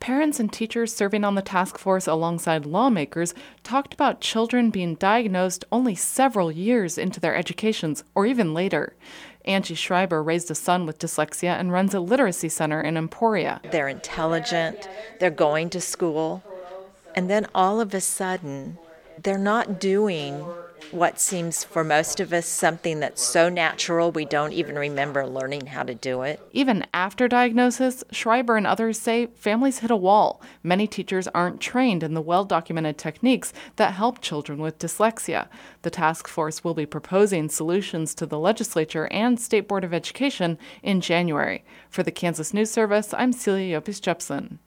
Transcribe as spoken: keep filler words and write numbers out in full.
Parents and teachers serving on the task force alongside lawmakers talked about children being diagnosed only several years into their educations or even later. Angie Schreiber raised a son with dyslexia and runs a literacy center in Emporia. They're intelligent, they're going to school, and then all of a sudden, they're not doing what seems for most of us something that's so natural we don't even remember learning how to do it. Even after diagnosis, Schreiber and others say families hit a wall. Many teachers aren't trained in the well-documented techniques that help children with dyslexia. The task force will be proposing solutions to the legislature and State Board of Education in January. For the Kansas News Service, I'm Celia Yopis-Jepson.